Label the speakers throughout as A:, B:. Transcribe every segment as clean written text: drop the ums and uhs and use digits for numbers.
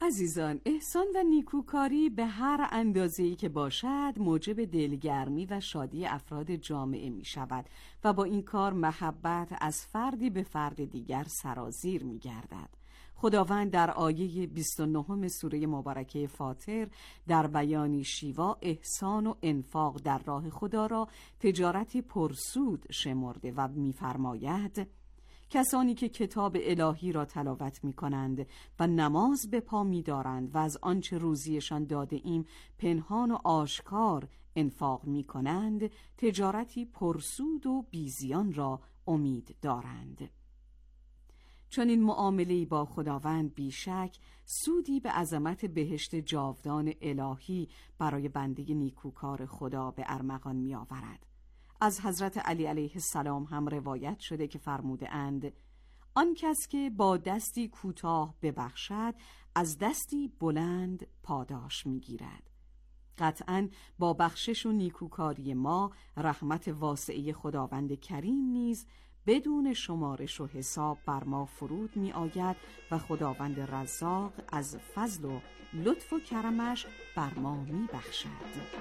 A: عزیزان، احسان و نیکوکاری به هر اندازه‌ای که باشد موجب دلگرمی و شادی افراد جامعه می شود و با این کار محبت از فردی به فرد دیگر سرازیر می گردد. خداوند در آیه 29 سوره مبارکه فاطر در بیان شیوا احسان و انفاق در راه خدا را تجارتی پرسود شمرده و می‌فرماید: کسانی که کتاب الهی را تلاوت می کنند و نماز به پا می دارند و از آنچه روزیشان داده ایم پنهان و آشکار انفاق می کنند، تجارتی پرسود و بیزیان را امید دارند. چون این معامله‌ای با خداوند بیشک سودی به عظمت بهشت جاودان الهی برای بنده نیکوکار خدا به ارمغان می آورد. از حضرت علی علیه السلام هم روایت شده که فرموده اند: آن کس که با دستی کوتاه ببخشد از دستی بلند پاداش میگیرد. قطعاً با بخشش و نیکوکاری ما رحمت واسعه خداوند کریم نیز بدون شمارش و حساب بر ما فرود می آید و خداوند رزاق از فضل و لطف و کرمش بر ما می بخشد.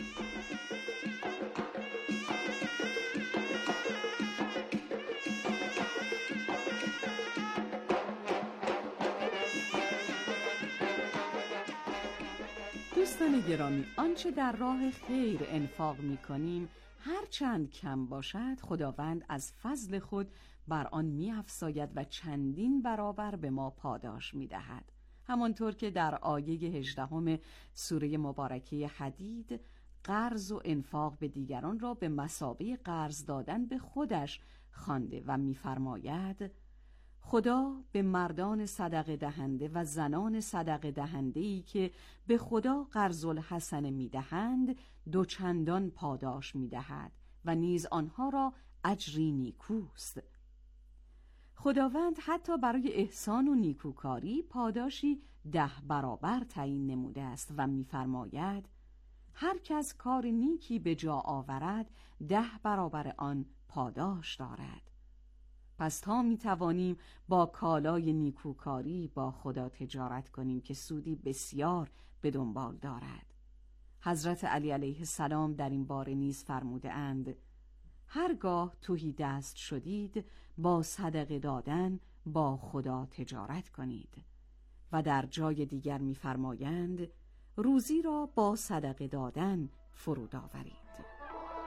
A: دوستان گرامی، آنچه در راه خیر انفاق می کنیم هر چند کم باشد خداوند از فضل خود بر آن می افزاید و چندین برابر به ما پاداش می دهد. همانطور که در آیه 18 سوره مبارکه حدید قرض و انفاق به دیگران را به مثابه قرض دادن به خودش خوانده و می فرماید: خدا به مردان صدقه دهنده و زنان صدقه دهنده‌ای که به خدا قرض الحسنه می‌دهند دوچندان پاداش می‌دهد و نیز آنها را اجری نیکوست. خداوند حتی برای احسان و نیکوکاری پاداشی 10 برابر تعیین نموده است و می‌فرماید: هر کس کار نیکی به جا آورد 10 برابر آن پاداش دارد. پس تا می توانیم با کالای نیکوکاری با خدا تجارت کنیم که سودی بسیار به دنبال دارد. حضرت علی علیه السلام در این باره نیز فرموده اند: هرگاه تهی دست شدید با صدقه دادن با خدا تجارت کنید. و در جای دیگر می فرمایند: روزی را با صدقه دادن فرود آورید.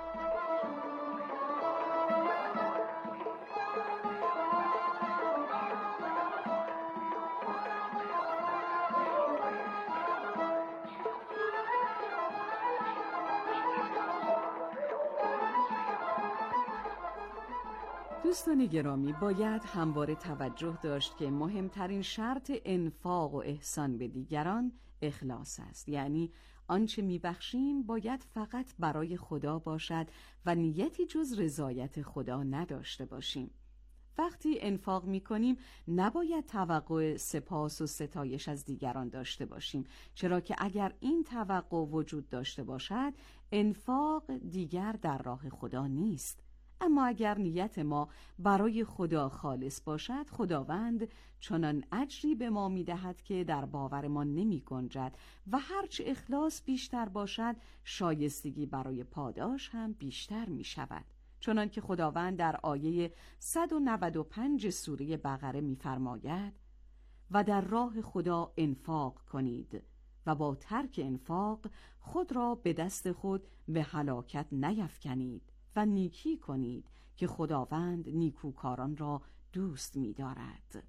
A: دوستان گرامی، باید همواره توجه داشت که مهمترین شرط انفاق و احسان به دیگران اخلاص است. یعنی آنچه میبخشیم باید فقط برای خدا باشد و نیتی جز رضایت خدا نداشته باشیم. وقتی انفاق میکنیم نباید توقع سپاس و ستایش از دیگران داشته باشیم، چرا که اگر این توقع وجود داشته باشد انفاق دیگر در راه خدا نیست. اما اگر نیت ما برای خدا خالص باشد خداوند چنان اجری به ما می‌دهد که در باور ما نمی‌گنجد و هرچه اخلاص بیشتر باشد شایستگی برای پاداش هم بیشتر می‌شود. چنان که خداوند در آیه 195 سوره بقره می‌فرماید: و در راه خدا انفاق کنید و با ترک انفاق خود را به دست خود به هلاکت نیفکنید و نیکی کنید که خداوند نیکوکاران را دوست می‌دارد.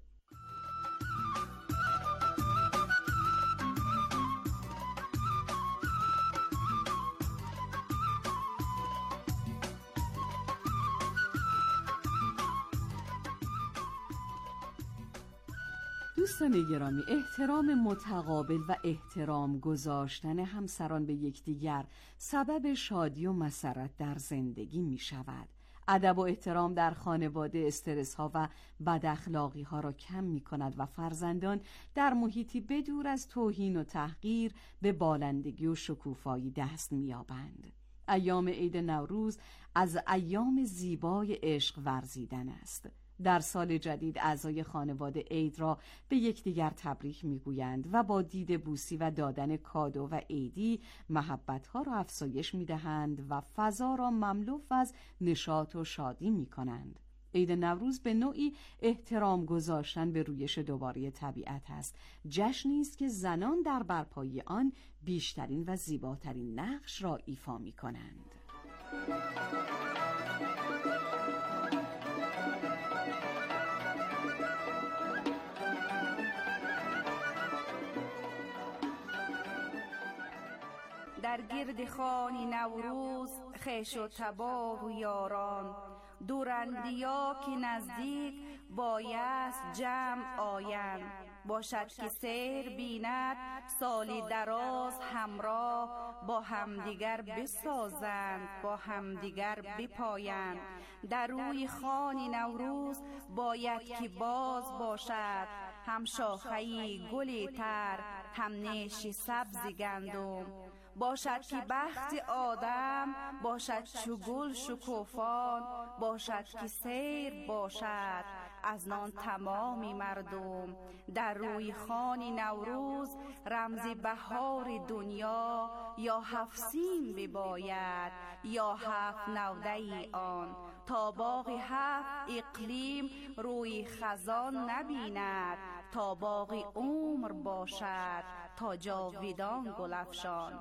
A: دوستان گرامی، احترام متقابل و احترام گذاشتن همسران به یکدیگر سبب شادی و مسرت در زندگی می شود. ادب و احترام در خانواده استرس ها و بد اخلاقی ها را کم می کند و فرزندان در محیطی بدور از توهین و تحقیر به بالندگی و شکوفایی دست می یابند. ایام عید نوروز از ایام زیبای عشق ورزیدن است. در سال جدید اعضای خانواده عید را به یکدیگر تبریک میگویند و با دید بوسی و دادن کادو و عیدی محبت‌ها را افزایش میدهند و فضا را مملو از نشاط و شادی میکنند. عید نوروز به نوعی احترام گذاشتن به رویش دوباره طبیعت است. جشنی است که زنان در برپایی آن بیشترین و زیباترین نقش را ایفا می‌کنند.
B: در گرد خوانی نوروز خویش و تباه و یاران، دورندیا که نزدیک بایست جمع آیند. باشد که سیر بیند سالی دراز همراه، با همدیگر بسازند با همدیگر بپایند. در روی خوانی نوروز باید که باز باشد، هم شاخه‌ای گلی تر هم نیشی سبز گندم. باشد که بخت آدم باشد چو گل شکوفان، باشد که سیر باشد از نان تمامی مردم. در روی خوانی نوروز رمزی بهار دنیا، یا هفت سیم بباید یا هفت نوده ای آن. تا باغ هفت اقلیم روی خزان نبیند، تا باغ عمر باشد تا جاویدان گل افشان.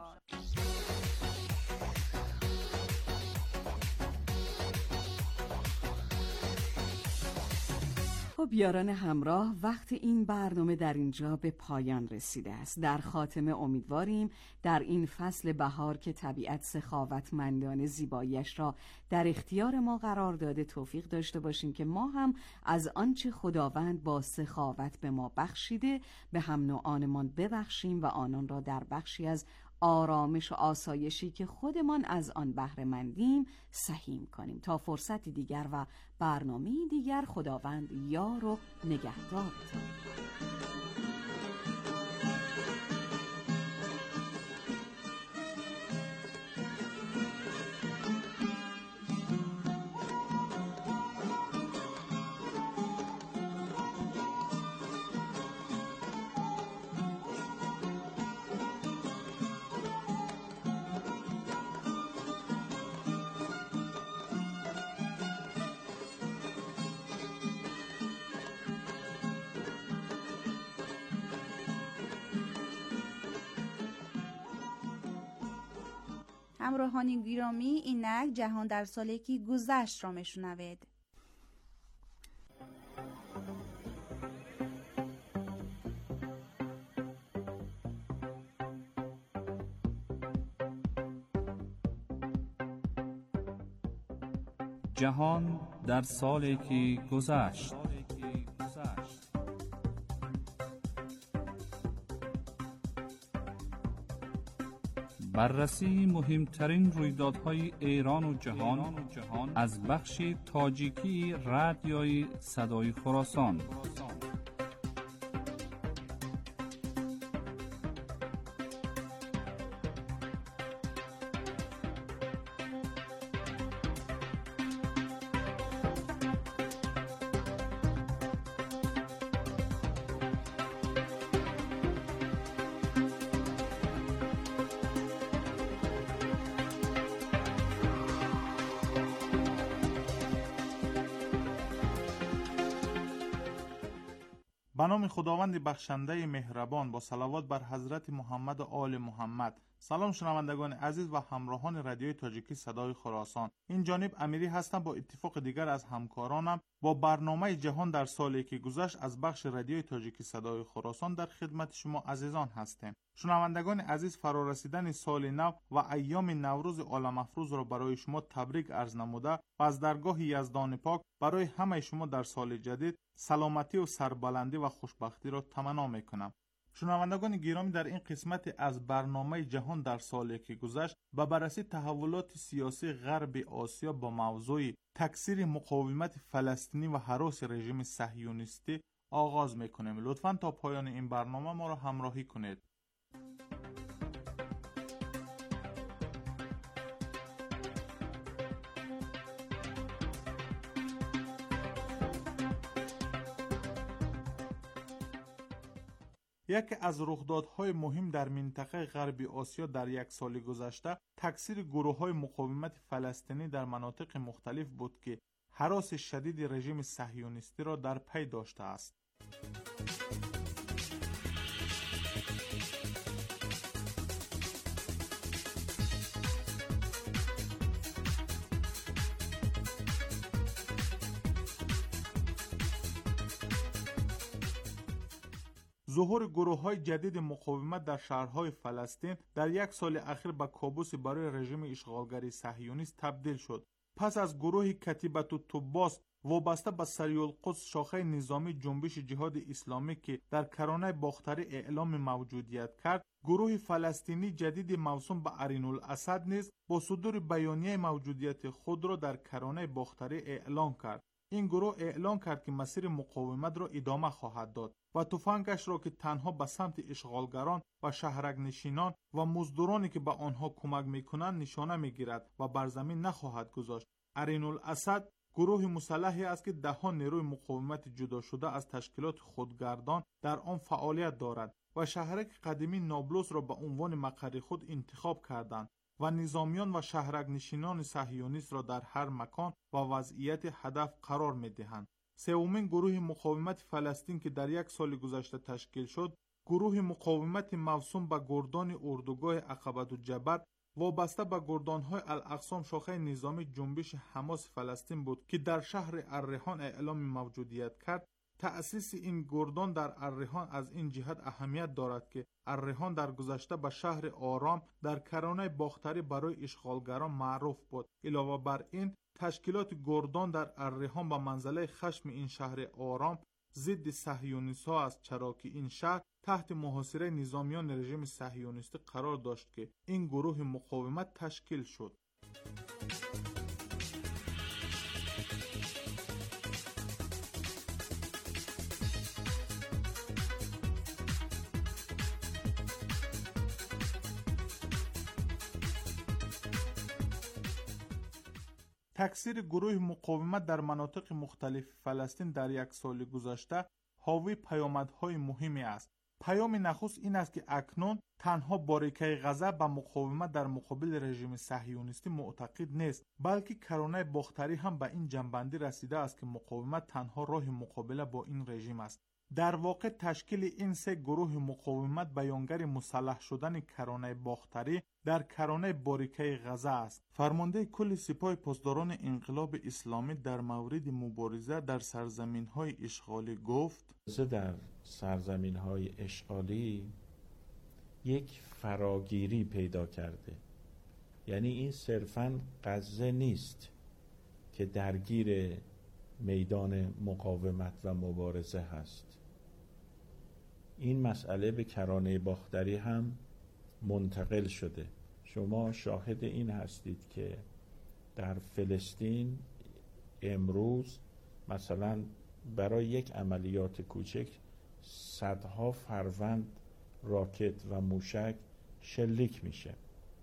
A: خب یاران همراه، وقت این برنامه در اینجا به پایان رسیده است. در خاتمه امیدواریم در این فصل بهار که طبیعت سخاوتمندانه زیباییش را در اختیار ما قرار داده توفیق داشته باشیم که ما هم از آنچه خداوند با سخاوت به ما بخشیده به هم نوعانمان ببخشیم و آنان را در بخشی از آرامش و آسایشی که خودمان از آن بهره مندیم سهیم کنیم. تا فرصتی دیگر و برنامه‌ای دیگر، خداوند یار و نگهدارتان.
B: همراهان گرامی، اینک جهان در سالی که گذشت را میشنوید.
C: جهان در سالی که گذشت. بررسی مهمترین رویدادهای ایران و جهان از بخش تاجیکی رادیوی صدای خراسان.
D: به نام خداوند بخشنده مهربان، با صلوات بر حضرت محمد و آل محمد. سلام شنوندگان عزیز و همراهان رادیوی تاجیکی صدای خراسان. این جانب امیری هستم. با اتفاق دیگر از همکارانم با برنامه جهان در سالی که گذشت از بخش رادیوی تاجیکی صدای خراسان در خدمت شما عزیزان هستیم. شنوندگان عزیز، فرارسیدن سال نو و ایام نوروز عالم افروز را برای شما تبریک عرض نموده و از درگاه یزدان پاک برای همه شما در سال جدید سلامتی و سربلندی و خوشبختی را تمنا میکنم. شنوندگان گرامی، در این قسمت از برنامه جهان در سالی که گذشت به بررسی تحولات سیاسی غرب آسیا با موضوع تکثیر مقاومت فلسطینی و هراس رژیم صهیونیستی آغاز میکنیم. لطفاً تا پایان این برنامه ما را همراهی کنید. یکی از رخدادهای مهم در منطقه غربی آسیا در یک سال گذشته تکثیر گروه‌های مقاومت فلسطینی در مناطق مختلف بود که هراس شدید رژیم صهیونیستی را در پی داشته است. ظهور گروه‌های جدید مقاومت در شهرهای فلسطین در یک سال اخیر به کابوسی برای رژیم اشغالگری صهیونیست تبدیل شد. پس از گروه کتیبت الطباس وابسته به سریالقدس شاخه نظامی جنبش جهاد اسلامی که در کرانه باختری اعلام موجودیت کرد، گروه فلسطینی جدید موسوم به ارین الاسد نیز با صدور بیانیه موجودیت خود را در کرانه باختری اعلام کرد. این گروه اعلان کرد که مسیر مقاومت را ادامه خواهد داد و تفنگش را که تنها به سمت اشغالگران و شهرک نشینان و مزدورانی که به آنها کمک میکنند نشانه میگیرد و بر زمین نخواهد گذاشت. ارین الاسد گروه مسلحی است که دهها نیروی مقاومت جدا شده از تشکیلات خودگردان در آن فعالیت دارد و شهرک قدیمی نابلس را به عنوان مقر خود انتخاب کردند و نظامیان و شهرک نشینان صهیونیست را در هر مکان و وضعیت هدف قرار می‌دهند. سومین گروه مقاومت فلسطین که در یک سال گذشته تشکیل شد، گروه مقاومت موسوم به گردان اردوگاه عقبة الجبر وابسته به گردان‌های الاقصام شاخه نظامی جنبش حماس فلسطین بود که در شهر الریحان اعلام موجودیت کرد. تأسیس این گردان در الریحان از این جهت اهمیت دارد که الریحان در گذشته به شهر آرام در کرانه باختری برای اشغالگران معروف بود. علاوه بر این تشکیلات گردان در الریحان به منزله خشم این شهر آرام ضد صهیونیست‌ها است، چرا که این شهر تحت محاصره نظامیان رژیم صهیونیستی قرار داشت که این گروه مقاومت تشکیل شد. تکثیر گروه مقاومت در مناطق مختلف فلسطین در یک سال گذشته حاوی پیامدهای مهمی است. پیام نخست این است که اکنون تنها باریکه غزه به مقاومت در مقابل رژیم صهیونیستی معتقد نیست، بلکه کرانه باختری هم به این جنبندی رسیده است که مقاومت تنها راه مقابله با این رژیم است. در واقع تشکیل این سه گروه مقاومت بیانگر مسلح شدن کرانه باختری در کرانه باریکه غزه است. فرمانده کل سپاه پاسداران انقلاب اسلامی در مورد مبارزه در سرزمین‌های اشغالی گفت:
E: در سرزمین‌های اشغالی یک فراگیری پیدا کرده. یعنی این صرفاً غزه نیست که درگیر میدان مقاومت و مبارزه هست. این مسئله به کرانه باختری هم منتقل شده. شما شاهد این هستید که در فلسطین امروز مثلا برای یک عملیات کوچک صدها فروند راکت و موشک شلیک میشه.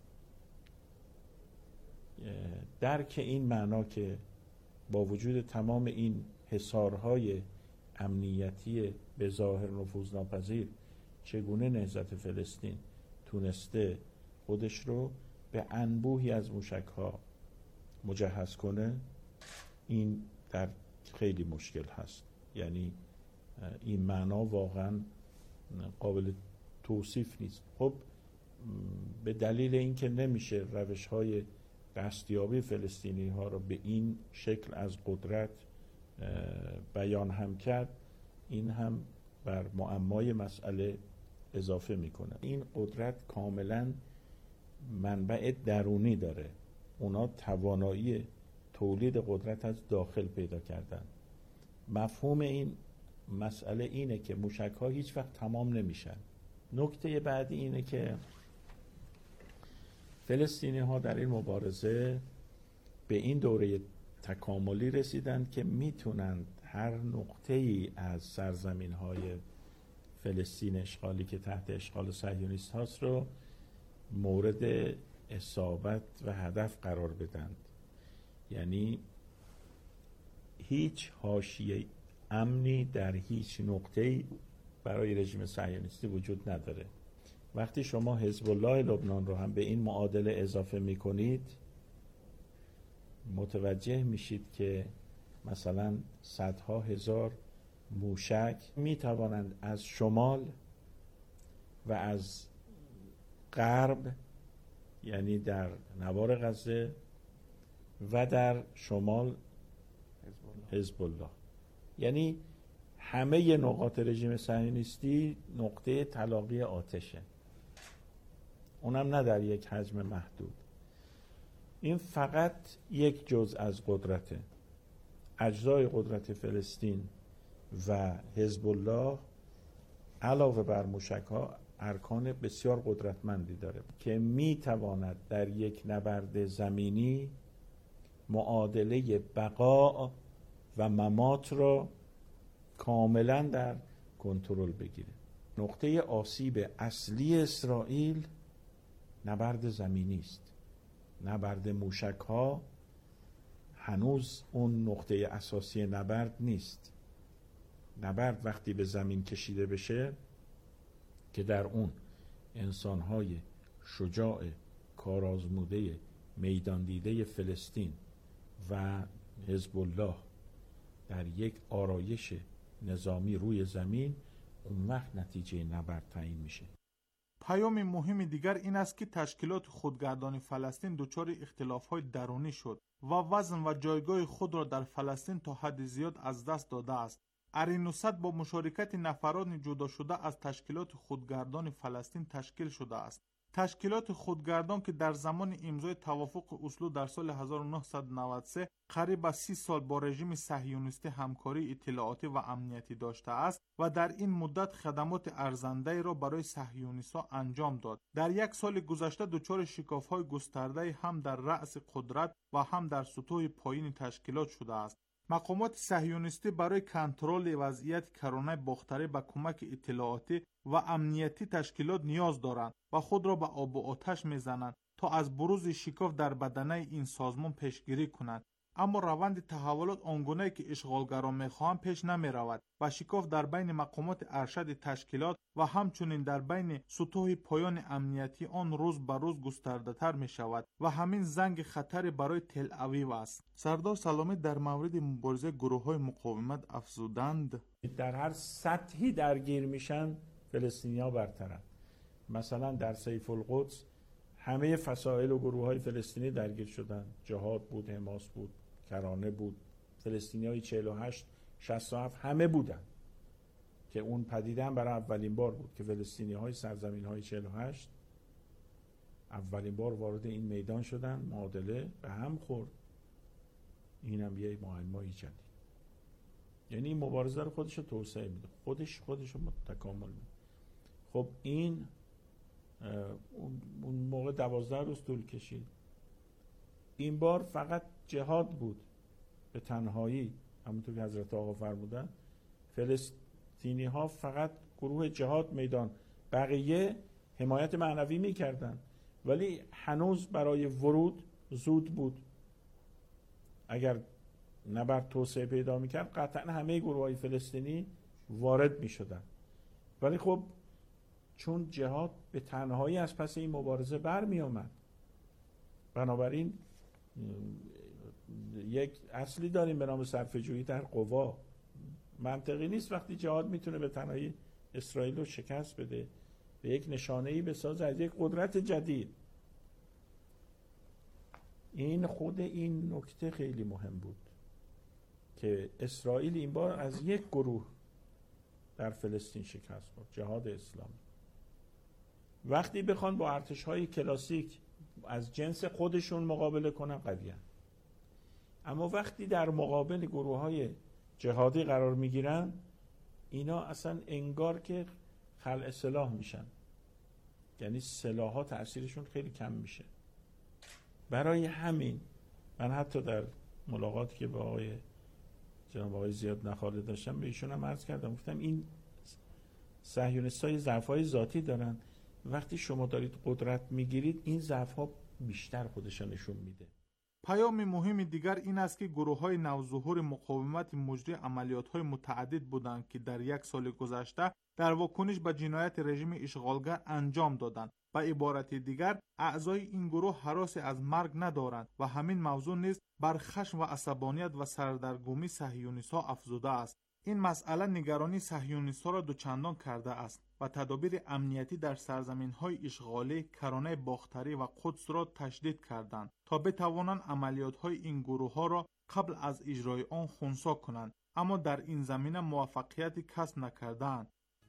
E: درک این معنا که با وجود تمام این حصارهای امنیتی به ظاهر نفوذناپذیر چگونه نهضت فلسطین تونسته خودش رو به انبوهی از موشک‌ها مجهز کنه، این در خیلی مشکل هست. یعنی این معنا واقعا قابل توصیف نیست. خب به دلیل اینکه نمیشه روش‌های دستیابی فلسطینی ها را به این شکل از قدرت بیان هم کرد، این هم بر معمای مسئله اضافه میکنه. این قدرت کاملا منبع درونی داره. اونا توانایی تولید قدرت از داخل پیدا کردن. مفهوم این مسئله اینه که موشک ها هیچ وقت تمام نمیشن. نکته بعدی اینه که فلسطینی ها در این مبارزه به این دوره تکاملی رسیدند که میتونند هر نقطه ای از سرزمین های فلسطین اشغالی که تحت اشغال صهیونیست هاست رو مورد اصابت و هدف قرار بدند. یعنی هیچ حاشیه امنی در هیچ نقطه‌ای برای رژیم صهیونیستی وجود نداره. وقتی شما حزب الله لبنان رو هم به این معادله اضافه میکنید، متوجه میشید که مثلا صدها هزار موشک میتوانند از شمال و از غرب، یعنی در نوار غزه و در شمال حزب الله، یعنی همه نقاط رژیم صهیونیستی نقطه تلاقی آتشه، اونم نه در یک حجم محدود. این فقط یک جزء از قدرته. اجزای قدرت فلسطین و حزب الله علاوه بر موشک‌ها ارکان بسیار قدرتمندی داره که میتواند در یک نبرد زمینی معادله بقا و ممات را کاملا در کنترل بگیره. نقطه آسیب اصلی اسرائیل نبرد زمینی است. نبرد موشک‌ها هنوز اون نقطه اساسی نبرد نیست. نبرد وقتی به زمین کشیده بشه که در اون انسان‌های شجاع کارآزموده میدان دیده فلسطین و حزب الله در یک آرایش نظامی روی زمین، اون وقت نتیجه نبرد تعیین میشه.
D: پیام مهم دیگر این است که تشکیلات خودگردان فلسطین دچار اختلاف‌های درونی شد و وزن و جایگاه خود را در فلسطین تا حد زیاد از دست داده است. ارینوست با مشارکت نفرات جدا شده از تشکیلات خودگردان فلسطین تشکیل شده است. تشکیلات خودگردان که در زمان امضای توافق اسلو در سال 1993 قریب از 30 سال با رژیم صهیونیستی همکاری اطلاعاتی و امنیتی داشته است و در این مدت خدمات ارزنده را برای صهیونیست‌ها انجام داد، در یک سال گذشته دچار شکاف‌های گسترده هم در رأس قدرت و هم در سطوح پایین تشکیلات شده است. مقامات صهیونیستی برای کنترل وضعیت کرونا باختری به کمک اطلاعاتی و امنیتی تشکیلات نیاز دارند و خود را به آب و آتش میزنند تا از بروز شکاف در بدنه این سازمان پیشگیری کنند. اما روند تحولات آنگونه که اشغالگران میخواهند پیش نمی رود و شکاف در بین مقامات ارشد تشکیلات و همچنین در بین سطوح پایان امنیتی آن روز به روز گسترده تر می شود و همین زنگ خطری برای تل اویو است. سردار سلامی در مورد مبارزه گروه های مقاومت افزودند
E: در هر سطحی درگیر میشن فلسطینی‌ها برترن. مثلا در سیف القدس همه فصائل و گروه های فلسطینی درگیر شدن، جهاد بود، حماس بود، کرانه بود، فلسطینی های 48 67 همه بودن که اون پدیده هم برای اولین بار بود که فلسطینی های سرزمین های 48 اولین بار وارد این میدان شدن، معادله به هم خورد. این هم یه معمای جدید، یعنی این مبارزه رو خودش رو توسعه میده، خودش رو تکامل میده. خب این اون موقع 12 روز طول کشید. این بار فقط جهاد بود به تنهایی، همونطور که حضرت آقا فرمودن فلسطینی ها فقط گروه جهاد میدان، بقیه حمایت معنوی میکردن، ولی هنوز برای ورود زود بود. اگر نبرد توسعه پیدا میکرد قطعا همه گروه های فلسطینی وارد میشدن، ولی خب چون جهاد به تنهایی از پس این مبارزه برمی آمد، بنابراین یک اصلی داریم به نام صرفه‌جویی در قوا. منطقی نیست وقتی جهاد میتونه به تنهایی اسرائیل رو شکست بده، به یک نشانه‌ای بسازه از یک قدرت جدید. این خود این نکته خیلی مهم بود که اسرائیل این بار از یک گروه در فلسطین شکست خورد، جهاد اسلامی. وقتی بخوان با ارتش‌های کلاسیک از جنس خودشون مقابله کنن قوی‌اند، اما وقتی در مقابل گروه‌های جهادی قرار میگیرن اینا اصلا انگار که خلع سلاح میشن، یعنی سلاح‌ها تأثیرشون خیلی کم میشه. برای همین من حتی در ملاقاتی که با جناب آقای زیاد نخاله داشتم به ایشون هم عرض کردم، گفتم این صهیونیست‌ها ضعف‌های ذاتی دارن، وقتی شما دارید قدرت میگیرید این ضعف‌ها بیشتر خودشان نشون میده.
D: پیام مهم دیگر این است که گروه‌های نوظهور مقاومت مجری عملیات‌های متعدد بودند که در یک سال گذشته در واکنش به جنایت رژیم اشغالگر انجام دادند. به عبارت دیگر اعضای این گروه هراسی از مرگ ندارند و همین موضوع نیز بر خشم و عصبانیت و سردرگمی صهیونیست‌ها افزوده است. این مسئله نگرانی صهیونیست‌ها را دوچندان کرده است و تدابیر امنیتی در سرزمین‌های اشغالی کرانه باختری و قدس را تشدید کردند تا بتوانند عملیات‌های این گروه‌ها را قبل از اجرای آن خنثی کنند، اما در این زمینه موفقیتی کسب نکردند.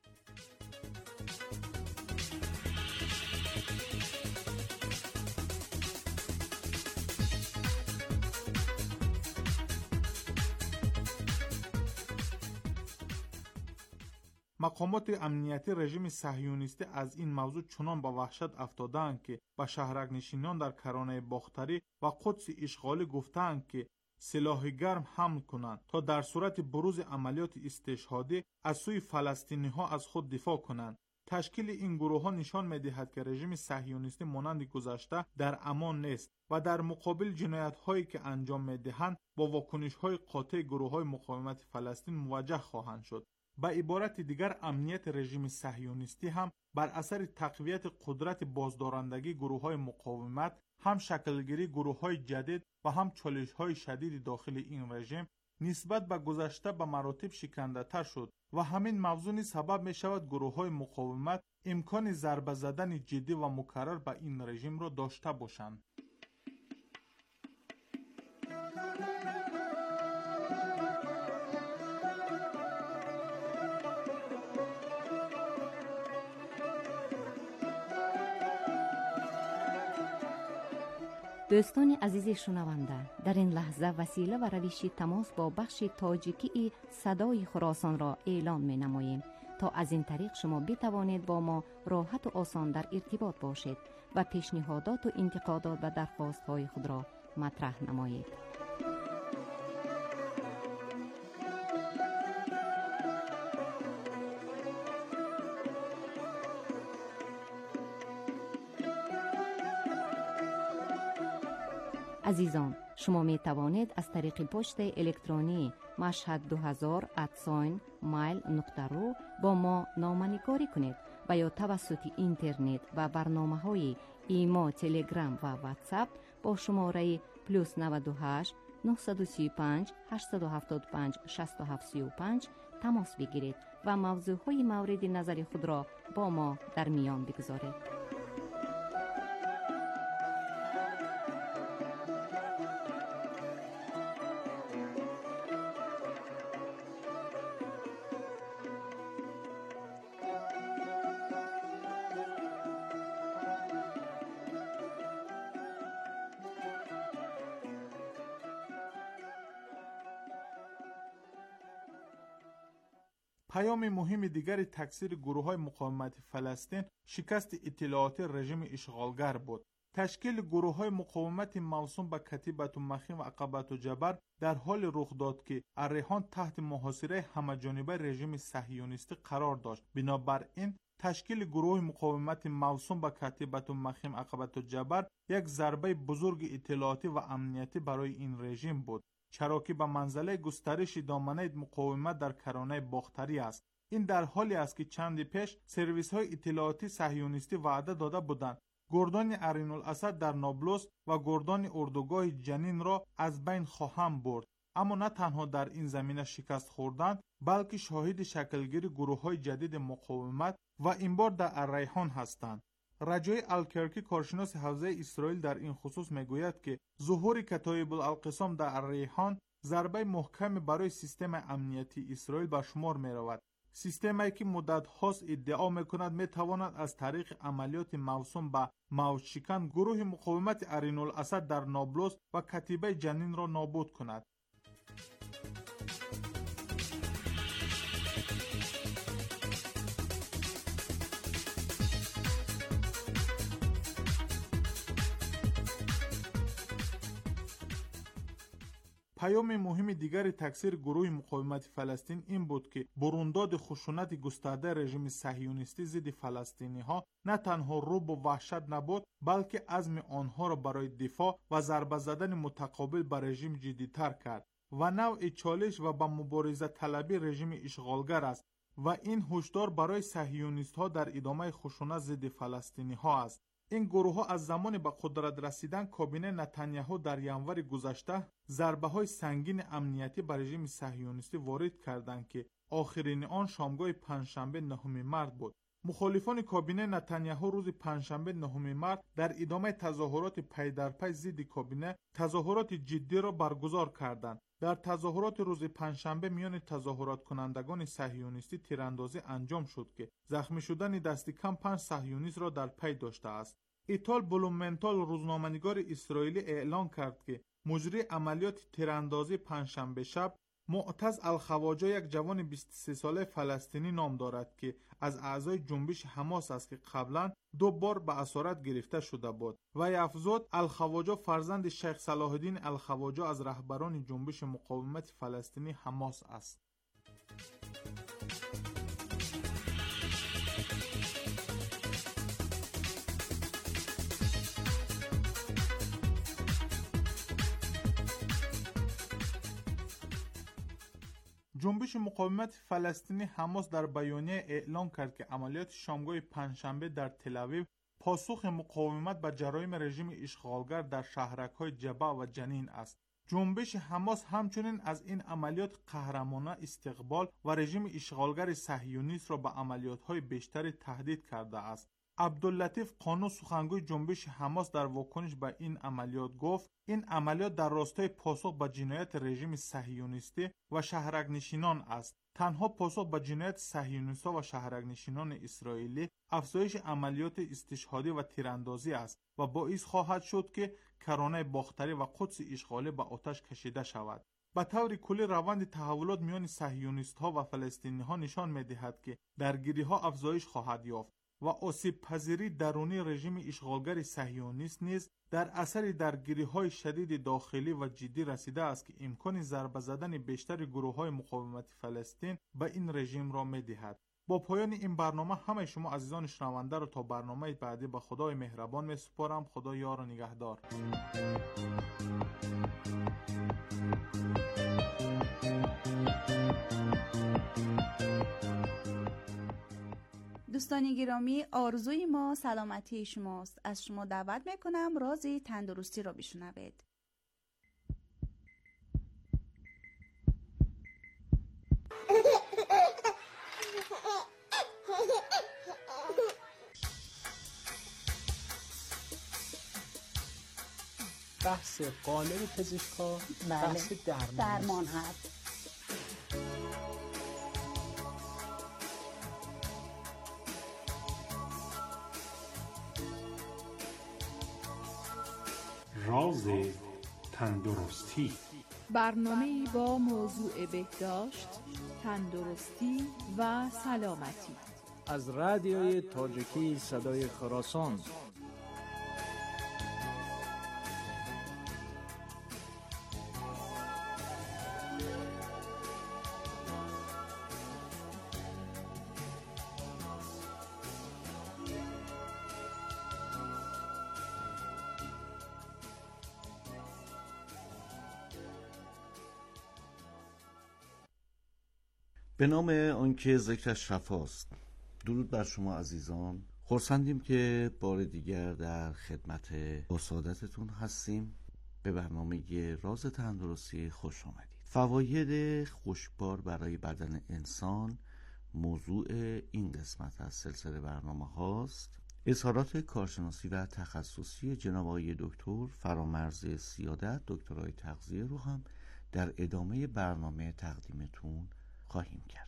D: مقامات امنیتی رژیم صهیونیستی از این موضوع چنان به وحشت افتادند که به شهرک‌نشینان در کرانه باختری و قدس اشغالی گفتند که سلاح گرم حمل کنند تا در صورت بروز عملیات استشهادی از سوی فلسطینی‌ها از خود دفاع کنند. تشکیل این گروه‌ها نشان می‌دهد که رژیم صهیونیستی مانند گذشته در امان نیست و در مقابل جنایت‌هایی که انجام می‌دهند با واکنش‌های قاطع گروه‌های مقاومت فلسطین مواجه خواهند شد. به عبارت دیگر امنیت رژیم صهیونیستی هم بر اثر تقویت قدرت بازدارندگی گروه‌های مقاومت، هم شکلگیری گروه‌های جدید و هم چالش‌های شدید داخل این رژیم نسبت به گذشته به مراتب شکنده‌تر شد و همین موضوع نیز سبب می‌شود گروه‌های مقاومت امکان ضربه زدن جدی و مکرر به این رژیم را داشته باشند.
F: دوستان عزیز شنونده، در این لحظه وسیله و روش تماس با بخش تاجیکی صدای خراسان را اعلان می نماییم تا از این طریق شما بتوانید با ما راحت و آسان در ارتباط باشید و پیشنهادات و انتقادات و درخواست های خود را مطرح نمایید. عزیزان، شما می توانید از طریق پست الکترونی mashhad2000@mail.ru با ما نامه‌نگاری کنید و یا توسط اینترنت و برنامه‌های ایما، تلگرام و واتساپ با شماره +98 935 875 6735 تماس بگیرید و موضوعهای مورد نظر خود را با ما در میان بگذارید.
D: پیام مهم دیگر تکثیر گروه‌های مقاومت فلسطین شکست اطلاعاتی رژیم اشغالگر بود. تشکیل گروه‌های مقاومت موسوم به کتیبه مخیم و عقبه جبر در حال رخ داد که الریحان تحت محاصره همه‌جانبه رژیم صهیونیستی قرار داشت. بنابراین تشکیل گروه مقاومت موسوم به کتیبه مخیم عقبه جبر یک ضربه بزرگ اطلاعاتی و امنیتی برای این رژیم بود، چرا که به منزله گسترش دامنه مقاومت در کرانه باختری است. این در حالی است که چند پیش سرویس‌های اطلاعاتی صهیونیستی وعده داده بودند گردان عین الاسد در نابلس و گردان اردوگاه جنین را از بین خواهم برد، اما نه تنها در این زمینه شکست خوردند، بلکه شاهد شکلگیری گروه‌های جدید مقاومت و این بار در الریحان هستند. رجای الکرکی، کارشناس حوزه اسرائیل، در این خصوص میگوید که ظهور کتایب القسام در الریحان ضربه محکمی برای سیستم امنیتی اسرائیل به شمار می رود. سیستمی که مدت هاست ادعا می کند می تواند از طریق عملیات موسوم به موج شکن گروه مقاومت عین الاسد در نابلس و کتیبه جنین را نابود کند. پیام مهم دیگر تکثیر گروه مقاومت فلسطین این بود که برونداد خشونت گسترده رژیم صهیونیستی ضد فلسطینی‌ها نه تنها رعب و وحشت نبود، بلکه عزم آنها را برای دفاع و ضربه زدن متقابل به رژیم جدی‌تر کرد و نوع چالش و به مبارزه طلبی رژیم اشغالگر است و این هشدار برای صهیونیست‌ها در ادامه خشونت ضد فلسطینی‌ها است. این گروه‌ها از زمان به قدرت رسیدن کابینه نتانیاهو در ینور گذشته ضربه‌های سنگین امنیتی بر رژیم صهیونیستی وارد کردند که آخرین آن شامگاه پنجشنبه 9 مارس بود. مخالفان کابینه نتانیاهو روز پنجشنبه 9 مارس در ادامه تظاهرات پی در پی ضد کابینه تظاهرات جدی را برگزار کردند. در تظاهرات روز پنجشنبه میان تظاهرات کنندگان صهیونیستی تیراندازی انجام شد که زخمی شدن دست کم 5 صهیونیست را در پی داشته است. ایتال بلومنتال روزنامه‌نگار اسرائیلی اعلام کرد که مجری عملیات تیراندازی پنجشنبه شب معتز الخواجه، یک جوان 23 ساله فلسطینی نام دارد که از اعضای جنبش حماس است که قبلا 2 بار به اسارت گرفته شده بود و افزود الخواجه فرزند شیخ صلاح الدین الخواجه از رهبران جنبش مقاومت فلسطینی حماس است. جنبش مقاومت فلسطینی حماس در بیانیه اعلام کرد که عملیات شامگاه پنجشنبه در تل‌آویو پاسخ مقاومت به جرایم رژیم اشغالگر در شهرک‌های جبع و جنین است. جنبش حماس همچنین از این عملیات قهرمانانه استقبال و رژیم اشغالگر صهیونیست را به عملیات‌های بیشتری تهدید کرده است. عبداللطیف قانو، سخنگوی جنبش حماس، در واکنش به این عملیات گفت این عملیات در راستای پاسخ به جنایت رژیم صهیونیستی و شهرک‌نشینان است. تنها پاسخ به جنایت صهیونیست‌ها و شهرک‌نشینان اسرائیلی افزایش عملیات استشهادی و تیراندازی است و باعث خواهد شد که کرانه باختری و قدس اشغالی به آتش کشیده شود. به طور کلی روند تحولات میان صهیونیست‌ها و فلسطینی‌ها نشان می‌دهد که درگیری‌ها افزایش خواهد یافت و آسیب پذیری درونی رژیم اشغالگر صهیونیست نیز در اثر درگیری‌های شدید داخلی و جدی رسیده است که امکان ضربه زدن بیشتر گروه‌های مقاومت فلسطین به این رژیم را می‌دهد. با پایان این برنامه همه شما عزیزان شنونده را تا برنامه بعدی به خدای مهربان می‌سپارم. خدا یار و نگهدار.
B: دوستان گرامی، آرزوی ما سلامتی شماست. از شما دعوت میکنم راز تندرستی را بشنوید.
G: بحث قالب پزشکا، بحث درمان هست.
H: راز تندرستی،
I: برنامه‌ای با موضوع بهداشت، تندرستی و سلامتی
G: از رادیوی تاجیکی صدای خراسان.
J: به نام آنکه ذکرش شفاست. درود بر شما عزیزان. خرسندیم که بار دیگر در خدمت اسادتتون هستیم. به برنامه راز تندرستی خوش آمدید. فواید خوشبار برای بدن انسان موضوع این قسمت از سلسله برنامه هاست. اظهارات کارشناسی و تخصصی جناب آقای دکتر فرامرز سیادت، دکترای تغذیه رو هم در ادامه برنامه تقدیمتون خواهیم کرد.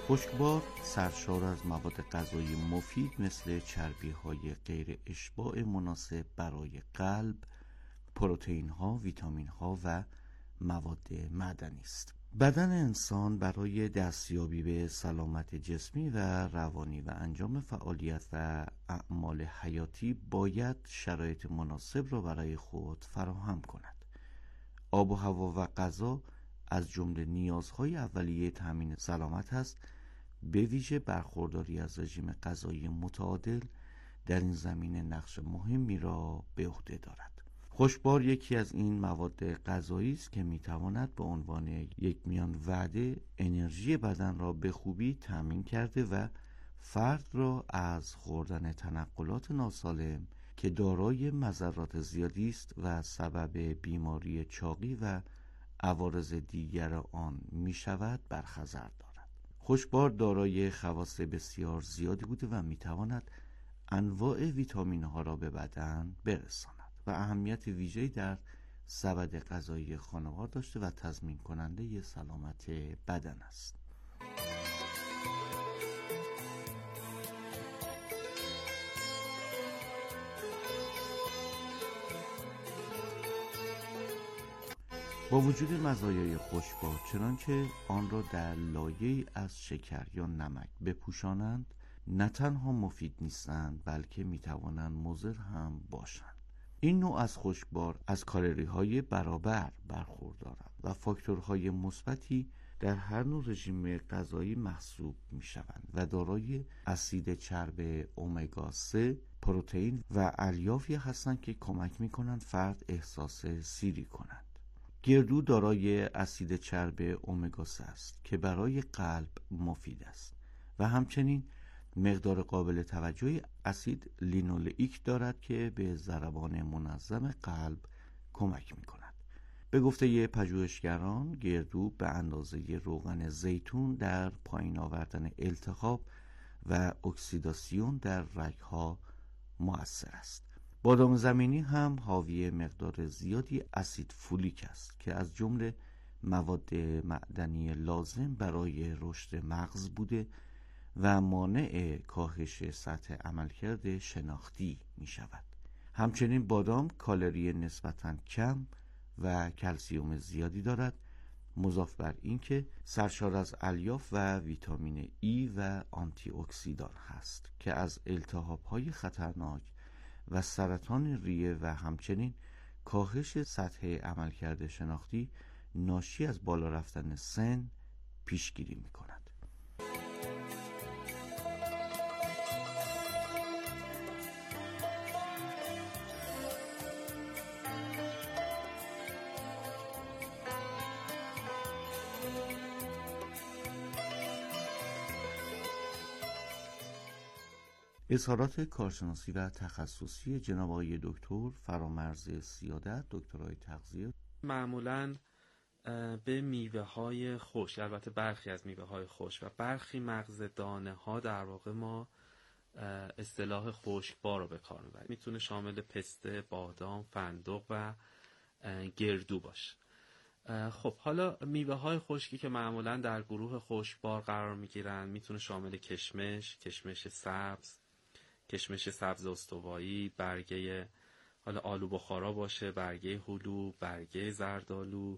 J: خشکبار سرشار از مواد غذایی مفید مثل چربی‌های غیر اشباع مناسب برای قلب، پروتئین‌ها، ویتامین‌ها و مواد معدنی است. بدن انسان برای دستیابی به سلامت جسمی و روانی و انجام فعالیت و اعمال حیاتی باید شرایط مناسب را برای خود فراهم کند. آب و هوا و غذا از جمله نیازهای اولیه تامین سلامت است. به ویژه برخورداری از رژیم غذایی متعادل در این زمینه نقش مهمی را به عهده دارد. خشکبار یکی از این مواد غذایی است که میتواند به عنوان یک میان وعده انرژی بدن را به خوبی تامین کرده و فرد را از خوردن تنقلات ناسالم که دارای مضرات زیادی است و سبب بیماری چاقی و عوارض دیگر آن می شود برخزر دارد. خشکبار دارای خواص بسیار زیادی بوده و می تواند انواع ویتامین ها را به بدن برساند و اهمیت ویژه‌ای در سبد غذایی خانوار داشته و تضمین کننده سلامت بدن است. با وجود مزایای خشکبار چنانچه آن را در لایه‌ای از شکر یا نمک بپوشانند نه تنها مفید نیستند بلکه میتوانند مضر هم باشند. این نوع از خشکبار از کالری‌های برابر برخوردارند و فاکتورهای مثبتی در هر نوع رژیم غذایی محسوب میشوند و دارای اسید چرب امگا 3 پروتئین و الیافی هستند که کمک میکنند فرد احساس سیری کنند. گردو دارای اسید چرب امگا 3 است که برای قلب مفید است و همچنین مقدار قابل توجهی اسید لینولئیک دارد که به ضربان منظم قلب کمک می کند. به گفته پژوهشگران گردو به اندازه روغن زیتون در پایین آوردن التهاب و اکسیداسیون در رگها مؤثر است. بادام زمینی هم حاوی مقدار زیادی اسید فولیک است که از جمله مواد معدنی لازم برای رشد مغز بوده و مانع کاهش سطح عملکرد شناختی می شود. همچنین بادام کالری نسبتاً کم و کلسیم زیادی دارد، مضاف بر این که سرشار از الیاف و ویتامین ای و آنتی اکسیدان هست که از التهاب‌های خطرناک و سرطان ریه و همچنین کاهش سطح عملکرد شناختی ناشی از بالا رفتن سن پیشگیری می کند. اظهارات کارشناسی و تخصصی جناب آقای دکتر فرامرز سیادت، دکترای تغذیه.
K: معمولاً به میوه های خشک، البته برخی از میوه های خشک و برخی مغز دانه ها در واقع ما اصطلاح خشکبار رو به کار میبریم. میتونه شامل پسته، بادام، فندق و گردو باشه. خب حالا میوه های خشکی که معمولاً در گروه خشکبار قرار میگیرن میتونه شامل کشمش سبز، کشمش سبز استوایی، برگه حالا آلو بخارا باشه، برگه هلو، برگه زردآلو،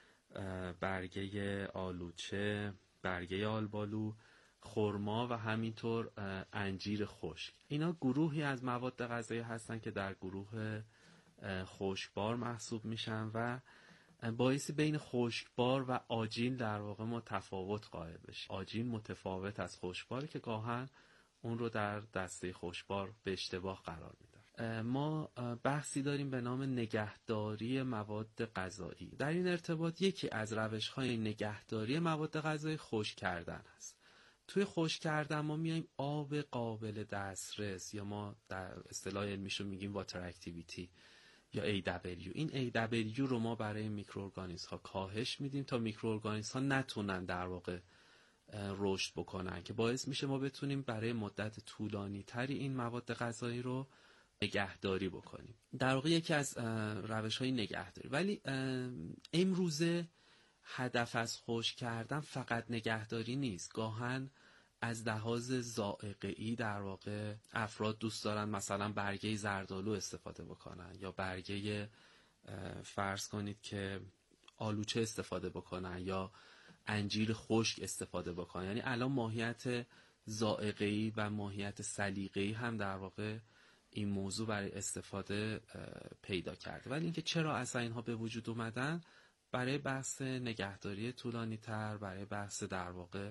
K: برگه آلوچه، برگه آلبالو، خرما و همینطور انجیر خشک. اینا گروهی از مواد غذایی هستن که در گروه خشکبار محسوب میشن و باعث بین خشکبار و آجیل در واقع ما تفاوت قائل بشیم. آجیل متفاوت از خشکباره که گاهن اون رو در دسته خشکبار به اشتباه قرار میدن. ما بحثی داریم به نام نگهداری مواد غذایی. در این ارتباط یکی از روش‌های نگهداری مواد غذایی خشک کردن هست. توی خشک کردن ما میایم آب قابل دسترس یا ما در اصطلاح علمیشو میگیم واتر اکتیویتی یا AW. این AW رو ما برای میکروارگانیسم ها کاهش میدیم تا میکروارگانیسم ها نتونن در واقع رشد بکنن که باعث میشه ما بتونیم برای مدت طولانی تری این مواد غذایی رو نگهداری بکنیم. در واقع یکی از روش های نگهداری. ولی امروزه هدف از خشک کردن فقط نگهداری نیست. گاهن از لحاظ ذائقه‌ای در واقع افراد دوست دارن مثلا برگه زردآلو استفاده بکنن یا برگه فرض کنید که آلوچه استفاده بکنن یا انجیر خشک استفاده بکنن. یعنی الان ماهیت ذائقه‌ای و ماهیت سلیقه‌ای هم در واقع این موضوع برای استفاده پیدا کرده. ولی اینکه چرا اصلا اینها به وجود اومدن؟ برای بحث نگهداری طولانی تر، برای بحث در واقع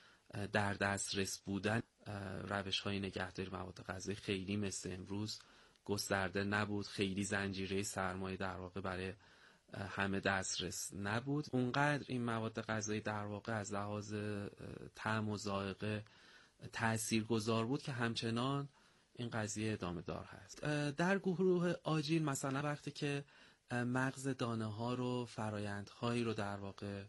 K: در دسترس بودن روش‌های نگهداری مواد غذایی خیلی مثل امروز گسترده نبود، خیلی زنجیره سرمایه در واقع برای همه دسترس نبود. اونقدر این مواد غذایی در واقع از لحاظ طعم و ذائقه تاثیرگذار بود که همچنان این قضیه ادامه دار هست. در گروه آجیل مثلا وقتی که مغز دانه ها رو فرایندهایی رو در واقع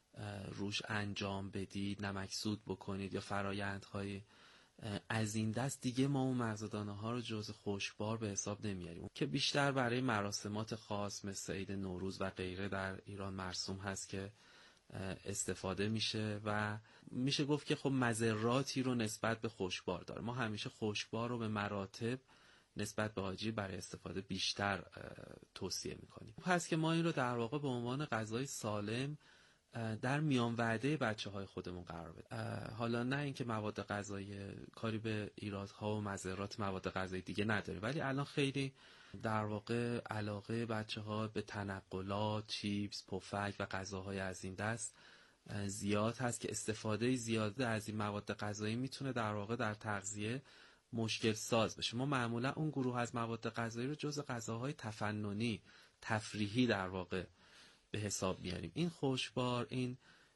K: روش انجام بدید، نمکسود بکنید یا فرایندهای از این دست، دیگه ما اون مغز دانه ها رو جزء خشکبار به حساب نمیاریم که بیشتر برای مراسمات خاص مثل عید نوروز و غیره در ایران مرسوم هست که استفاده میشه و میشه گفت که خب مضراتی رو نسبت به خشکبار داره. ما همیشه خشکبار رو به مراتب نسبت به آجیل برای استفاده بیشتر توصیه میکنیم. پس که ما این رو در واقع به عنوان غذای سالم در میان وعده بچه‌های خودمون قرار بدیم. حالا نه اینکه مواد غذایی کاری به ایرادها و مضرات مواد غذایی دیگه نداره، ولی الان خیلی در واقع علاقه بچه‌ها به تنقلات، چیپس، پفک و غذاهای از این دست زیاد هست که استفاده زیاده از این مواد غذایی میتونه در واقع در تغذیه مشکل ساز بشه. ما معمولا اون گروه از مواد غذایی رو جزء غذاهای تفننی، تفریحی در واقع به حساب میاریم. این خشکبار، این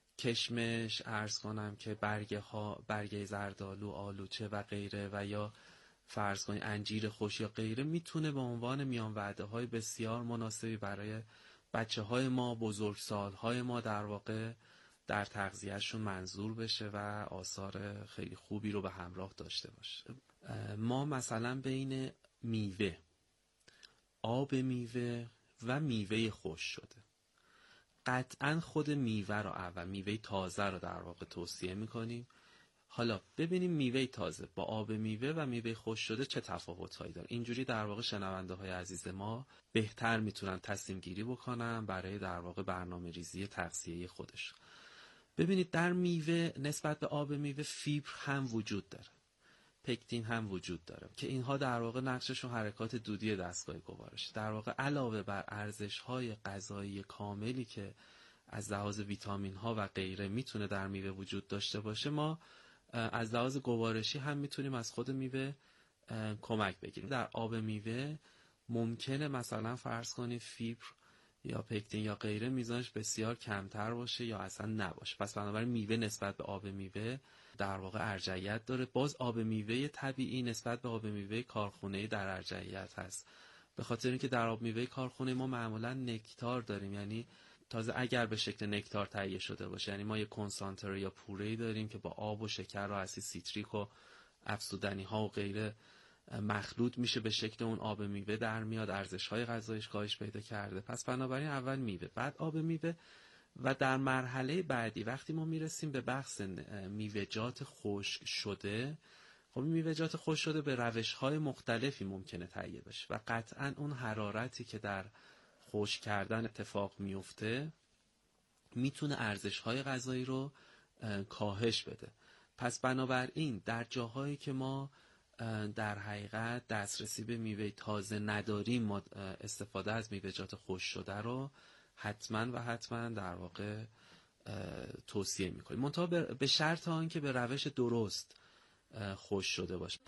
K: کشمش، عرض کنم که برگه زردآلو، آلوچه و غیره و یا فرض کنید انجیر خشک یا غیره میتونه به عنوان میان وعده های بسیار مناسبی برای بچه های ما، بزرگسال های ما در واقع در تغذیهشون منظور بشه و آثار خیلی خوبی رو به همراه داشته باشه. ما مثلا بین میوه، آب میوه و میوه خشک شده، قطعا خود میوه رو اول، میوه تازه رو در واقع توصیه میکنیم. حالا ببینیم میوه تازه با آب میوه و میوه خشک شده چه تفاوت‌هایی داره. اینجوری در واقع شنونده های عزیز ما بهتر میتونن تصمیم گیری بکنن برای در واقع برنامه ریزی تغذیه خودش. ببینید در میوه نسبت به آب میوه فیبر هم وجود داره، پکتین هم وجود داره که اینها در واقع نقششون حرکات دودی دستگاه گوارش. در واقع علاوه بر ارزش‌های غذایی کاملی که از لحاظ ویتامین ها و غیره میتونه در میوه وجود داشته باشه، ما از لحاظ گوارشی هم میتونیم از خود میوه کمک بگیریم. در آب میوه ممکنه مثلا فرض کنید فیبر یا پکتین یا غیره میزانش بسیار کمتر باشه یا اصلا نباشه. پس بنابراین میوه نسبت به آب میوه در واقع ارجحیت داره. باز آب میوه طبیعی نسبت به آب میوه کارخونه‌ای در ارجحیت هست، به خاطر اینکه در آب میوه کارخونه ما معمولا نکتار داریم، یعنی تازه اگر به شکل نکتار تهیه شده باشه، یعنی ما یک کنسانتره یا پوره‌ای داریم که با آب و شکر و اسید سیتریک و افزودنی ها و غیره مخلوط میشه به شکل اون آب میوه در میاد، ارزش های غذاییش کاهش پیدا کرده. پس بنابراین اول میوه، بعد آب میوه و در مرحله بعدی وقتی ما میرسیم به بحث میوه‌جات خشک شده، خب میوه‌جات خشک شده به روش‌های مختلفی ممکنه تهیه بشه و قطعاً اون حرارتی که در خشک کردن اتفاق میفته میتونه ارزش‌های غذایی رو کاهش بده. پس بنابراین در جاهایی که ما در حقیقت دسترسی به میوه تازه نداریم، ما استفاده از میوه‌جات خشک شده رو حتما و حتما در واقع توصیه میکنیم، منتها به شرط آنکه به روش درست خشک شده باشه.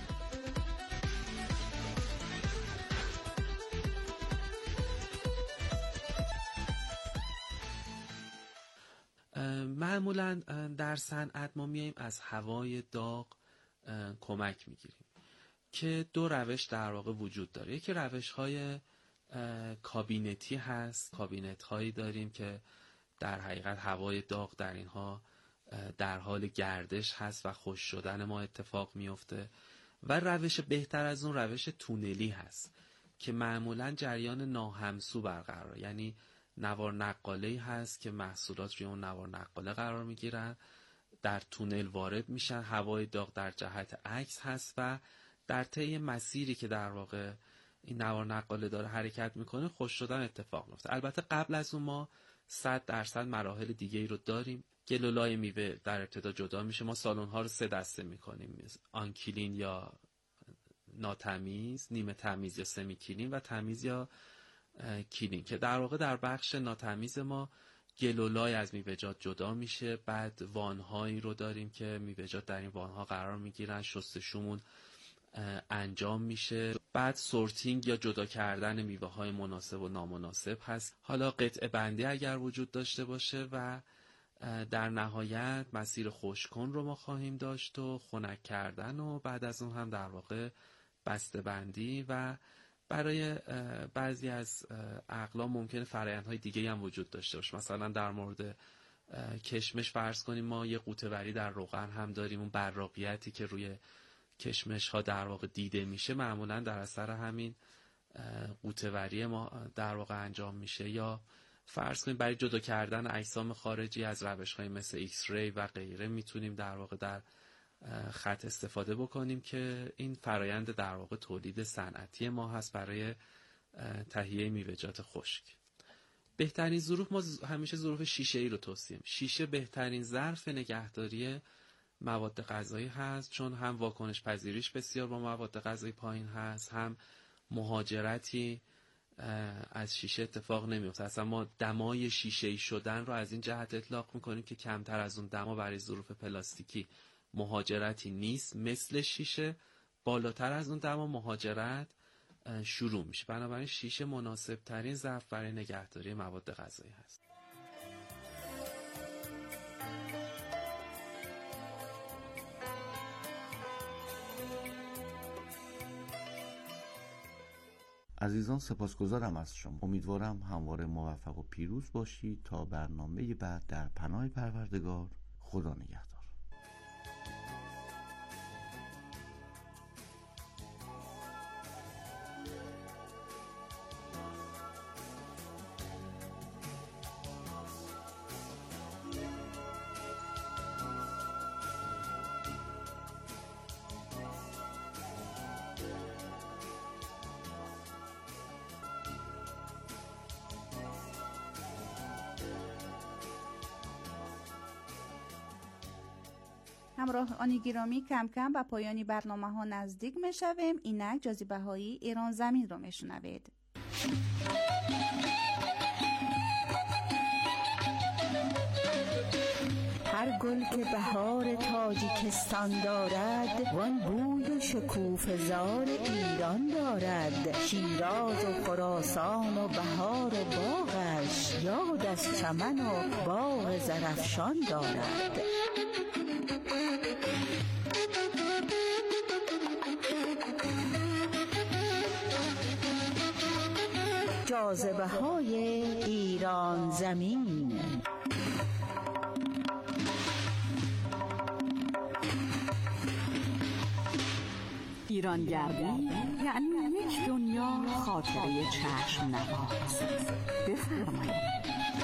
K: معمولا در صنعت ما میایم از هوای داغ کمک میگیریم که دو روش در واقع وجود داره. یکی روش های کابینتی هست، کابینت هایی داریم که در حقیقت هوای داغ در اینها در حال گردش هست و خشک شدن ما اتفاق میفته. و روش بهتر از اون روش تونلی هست که معمولا جریان ناهمسو برقرار، یعنی نوار نقاله‌ای هست که محصولات روی اون نوار نقاله قرار میگیرن، در تونل وارد میشن، هوای داغ در جهت عکس هست و در طی مسیری که در واقع این نوار نقاله داره حرکت میکنه خشک شدن اتفاق میفته. البته قبل از اون ما 100% مراحل دیگه ای رو داریم. گل و لای میوه در ابتدا جدا میشه. ما سالن ها رو 3 دسته میکنیم: آنکیلین یا ناتمیز، نیمه تمیز یا سمی کلین و تمیز یا کلین، که در واقع در بخش ناتمیز ما گل و لای از میوه‌جات جدا میشه. بعد وانهایی رو داریم که میوه‌جات در این وانها قرار میگیرن، شستشومون انجام میشه. بعد سورتینگ یا جدا کردن میوه های مناسب و نامناسب هست. حالا قطعه بندی اگر وجود داشته باشه و در نهایت مسیر خشک‌کن رو ما خواهیم داشت و خنک کردن و بعد از اون هم در واقع بسته بندی. و برای بعضی از اقلام ممکنه فرآیندهای دیگه هم وجود داشته باشه. مثلا در مورد کشمش فرض کنیم ما یه قوطه‌وری در روغن هم داریم. اون براقیتی که روی کشمش ها در واقع دیده میشه معمولا در اثر همین قوطه‌وری ما در واقع انجام میشه. یا فرض کنیم برای جدا کردن اجسام خارجی از روش‌های مثل ایکس ری و غیره میتونیم در واقع در خط استفاده بکنیم که این فرایند در واقع تولید صنعتی ما هست برای تهیه میوه‌جات خشک. بهترین ظروف ما همیشه ظروف شیشه‌ای رو توصیه می‌کنیم. شیشه بهترین ظرف نگهداری مواد غذایی هست، چون هم واکنش پذیریش بسیار با مواد غذایی پایین هست، هم مهاجرتی از شیشه اتفاق نمیفته. اصلا ما دمای شیشه‌ای شدن رو از این جهت اطلاق میکنیم که کمتر از اون دما برای ظروف پلاستیکی مهاجرتی نیست مثل شیشه، بالاتر از اون دما مهاجرت شروع میشه. بنابراین شیشه مناسب ترین ظرف برای نگهداری مواد غذایی هست.
J: عزیزان سپاسگزارم از شما. امیدوارم همواره موفق و پیروز باشید. تا برنامه بعد در پناه پروردگار. خدا نگهدار.
B: همراهان گرامی، کم کم به پایانی برنامه ها نزدیک می شویم. اینک جاذبه های ایران زمین رو می شنوید.
L: هر گل که بهار تاجیکستان دارد، وان بوی و شکوفه‌زار ایران دارد. شیراز و خراسان و بهار و باغش، یاد از چمن و باغ زرافشان دارد. جاذبه های ایران زمین.
A: ایرانگردی یعنی یک دنیا خاطره چشم نواز. بفرمایید.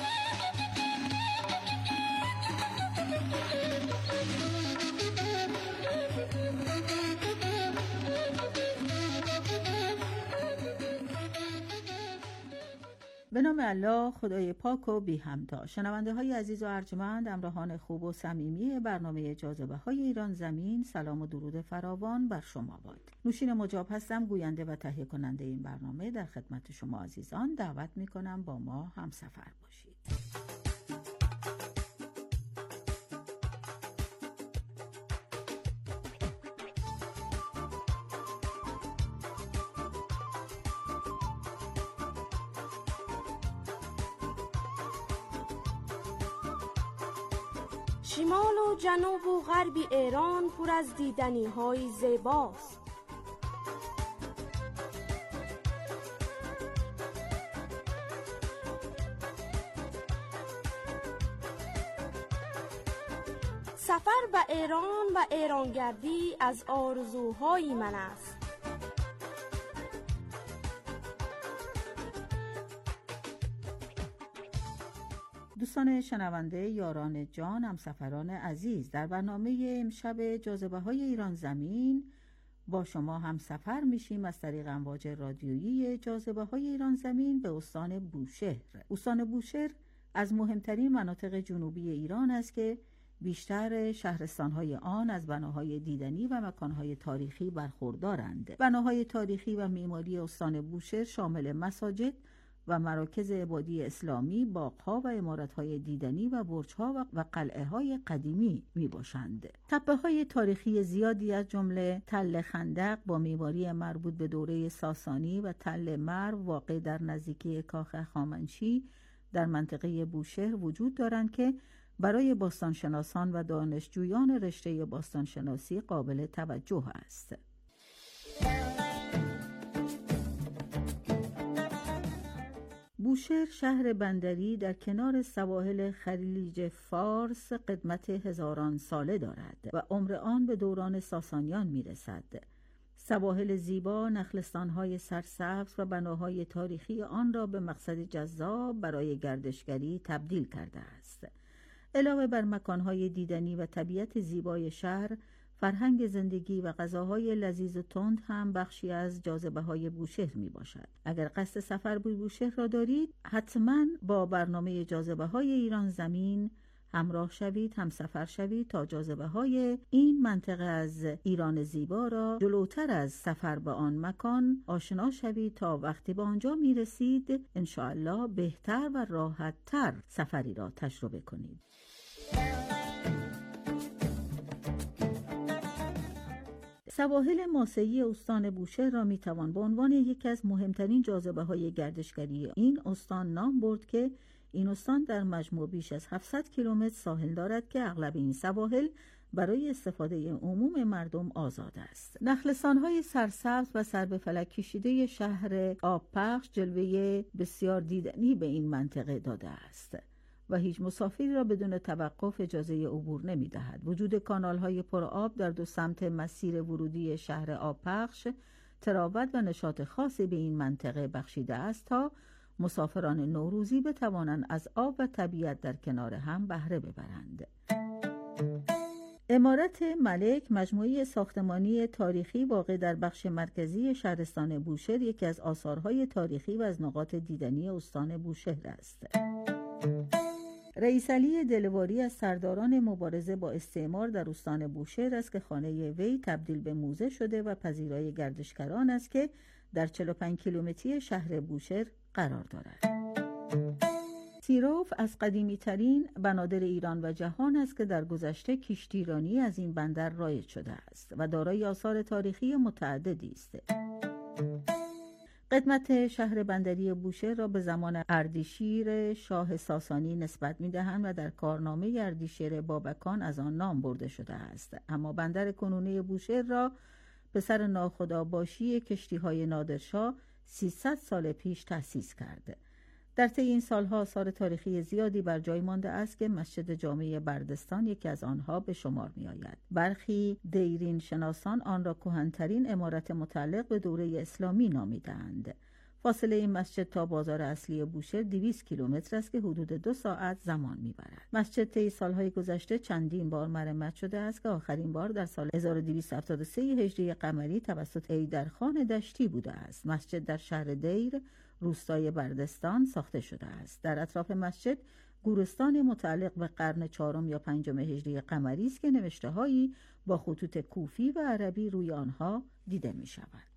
M: به نام الله خدای پاک و بی همتا. شنونده های عزیز و ارجمند، همراهان خوب و صمیمی برنامه جاذبه های ایران زمین، سلام و درود فراوان بر شما باد. نوشین مجاب هستم، گوینده و تهیه کننده این برنامه. در خدمت شما عزیزان دعوت می کنم با ما همسفر باشید.
N: شمال و جنوب و غرب ایران پر از دیدنی‌های زیباست. سفر به ایران و ایرانگردی از آرزوهای من است.
M: دوستان شنونده، یاران جان، همسفران عزیز، در برنامه امشب جاذبه های ایران زمین با شما همسفر میشیم از طریق امواج رادیویی جاذبه های ایران زمین به استان بوشهر. استان بوشهر از مهمترین مناطق جنوبی ایران است که بیشتر شهرستان‌های آن از بناهای دیدنی و مکان‌های تاریخی برخوردارند. بناهای تاریخی و معماری استان بوشهر شامل مساجد و مراکز عبادی اسلامی، باغ‌ها و عمارت‌های دیدنی و برج‌ها و قلعه‌های قدیمی می‌باشند. تپه‌های تاریخی زیادی از جمله تل خندق با معماری مربوط به دوره ساسانی و تل مرو واقع در نزدیکی کاخ هخامنشی در منطقه بوشهر وجود دارند که برای باستانشناسان و دانشجویان رشته باستانشناسی قابل توجه است. بوشهر شهر بندری در کنار سواحل خلیج فارس قدمت هزاران ساله دارد و عمر آن به دوران ساسانیان میرسد. سواحل زیبا، نخلستان‌های سرسبز و بناهای تاریخی آن را به مقصد جذاب برای گردشگری تبدیل کرده است. علاوه بر مکانهای دیدنی و طبیعت زیبای شهر، فرهنگ زندگی و غذاهای لذیذ و تند هم بخشی از جاذبه‌های بوشهر می باشد. اگر قصد سفر به بوشهر را دارید، حتما با برنامه جاذبه‌های ایران زمین همراه شوید، همسفر شوید تا جاذبه‌های این منطقه از ایران زیبا را جلوتر از سفر به آن مکان آشنا شوید تا وقتی به آنجا می رسید انشاءالله بهتر و راحت‌تر سفری را تجربه کنید. سواحل ماسه‌ای استان بوشهر را میتوان به عنوان یکی از مهمترین جاذبه‌های گردشگری این استان نام برد که این استان در مجموع بیش از 700 کیلومتر ساحل دارد که اغلب این سواحل برای استفاده عموم مردم آزاد است. نخلستان‌های سرسبز و سر به فلک کشیده شهر آبپخش جلوه بسیار دیدنی به این منطقه داده است و هیچ مسافری را بدون توقف اجازه عبور نمی‌دهد. وجود کانال‌های پرآب در دو سمت مسیر ورودی شهر آبپخش تراوت و نشاط خاصی به این منطقه بخشیده است تا مسافران نوروزی بتوانند از آب و طبیعت در کنار هم بهره ببرند. عمارت ملک، مجموعه ساختمانی تاریخی واقع در بخش مرکزی شهرستان بوشهر، یکی از آثارهای تاریخی و از نقاط دیدنی استان بوشهر است. رئیس علی دلواری از سرداران مبارزه با استعمار در استان بوشهر است که خانه وی تبدیل به موزه شده و پذیرای گردشگران است که در 45 کیلومتری شهر بوشهر قرار دارد. سیروف از قدیمی ترین بنادر ایران و جهان است که در گذشته کشتیرانی از این بندر رایج شده است و دارای آثار تاریخی متعددی است. قدمت شهر بندری بوشهر را به زمان اردشیر شاه ساسانی نسبت می‌دهند و در کارنامه اردشیر بابکان از آن نام برده شده است. اما بندر کنونی بوشهر را پسر ناخداباشی کشتی‌های نادرشاه 300 سال پیش تأسیس کرده. در طی این سالها آثار تاریخی زیادی بر جای مانده است که مسجد جامع بردستان یکی از آنها به شمار می‌آید. برخی دیرین شناسان آن را کهن‌ترین عمارت متعلق به دوره اسلامی نامیدند. فاصله این مسجد تا بازار اصلی بوشهر 200 کیلومتر است که حدود 2 ساعت زمان می‌برد. مسجد طی سالهای گذشته چندین بار مرمت شده است که آخرین بار در سال 1273 هجری قمری توسط ایدرخان دشتی بوده است. مسجد در شهر دیر، روستای بردستان ساخته شده است. در اطراف مسجد گورستان متعلق به قرن 4 یا 5 هجری قمری است که نوشته‌هایی با خطوط کوفی و عربی روی آنها دیده می‌شود.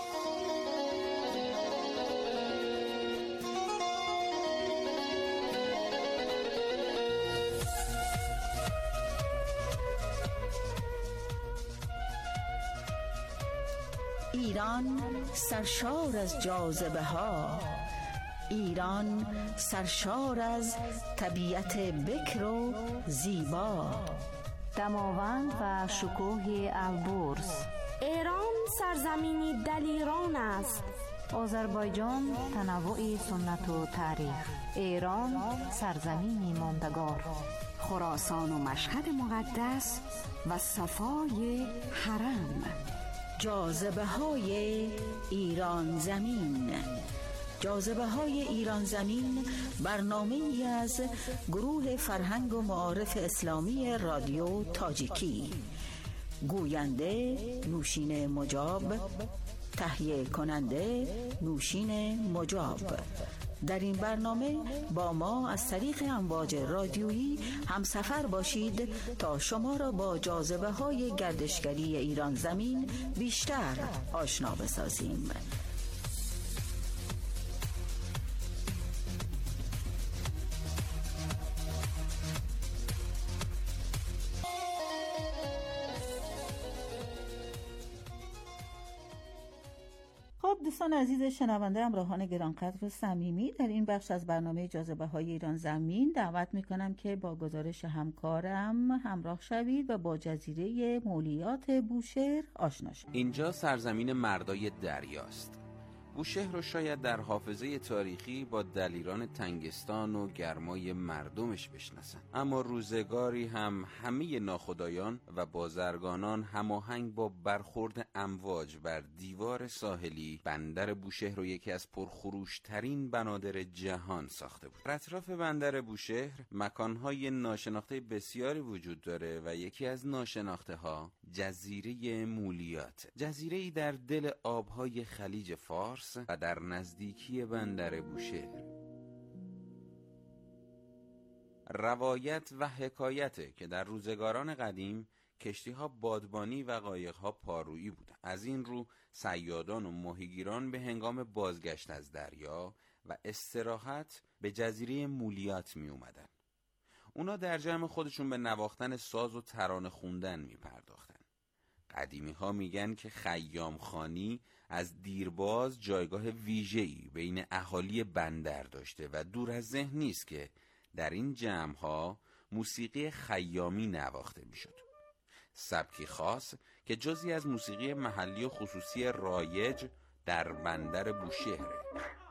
L: ایران سرشار از جاذبه ها، ایران سرشار از طبیعت بکر و زیبا،
F: دماوند و شکوه البرز.
N: ایران سرزمینی دلیران است.
F: آذربایجان تنوع سنت و تاریخ. ایران سرزمینی ماندگار.
A: خراسان و مشهد مقدس و صفای حرم.
L: جاذبه های ایران زمین. جاذبه های ایران زمین برنامه ای از گروه فرهنگ و معارف اسلامی رادیو تاجیکی. گوینده نوشین مجاب، تهیه کننده نوشین مجاب. در این برنامه با ما از طریق امواج رادیویی همسفر باشید تا شما را با جاذبه های گردشگری ایران زمین بیشتر آشنا بسازیم.
M: دوستان عزیز شنونده، همراهان گرانقدر و صمیمی، در این بخش از برنامه جاذبه های ایران زمین دعوت میکنم که با گزارش همکارم همراه شوید و با جزیره مولیات بوشهر آشنا شوید.
O: اینجا سرزمین مردای دریاست. بوشهر رو شاید در حافظه تاریخی با دلیران تنگستان و گرمای مردمش بشناسن، اما روزگاری هم همه ناخدایان و بازرگانان هماهنگ با برخورد امواج بر دیوار ساحلی بندر بوشهر رو یکی از پرخروشترین بنادر جهان ساخته بود. در اطراف بندر بوشهر مکانهای ناشناخته بسیاری وجود داره و یکی از ناشناخته ها جزیره مولیات، جزیره‌ای در دل آبهای خلیج فارس و در نزدیکی بندر بوشهر. روایت و حکایته که در روزگاران قدیم کشتی‌ها بادبانی و قایق‌ها پارویی بودند. از این رو صیادان و ماهیگیران به هنگام بازگشت از دریا و استراحت به جزیره مولیات می اومدن. اونا در جمع خودشون به نواختن ساز و ترانه خوندن می پرداختن. قدیمی ها میگن که خیام خانی از دیرباز جایگاه ویژه‌ای بین اهالی بندر داشته و دور از ذهن نیست که در این جمع ها موسیقی خیامی نواخته میشد. سبکی خاص که جزئی از موسیقی محلی و خصوصی رایج در بندر بوشهره.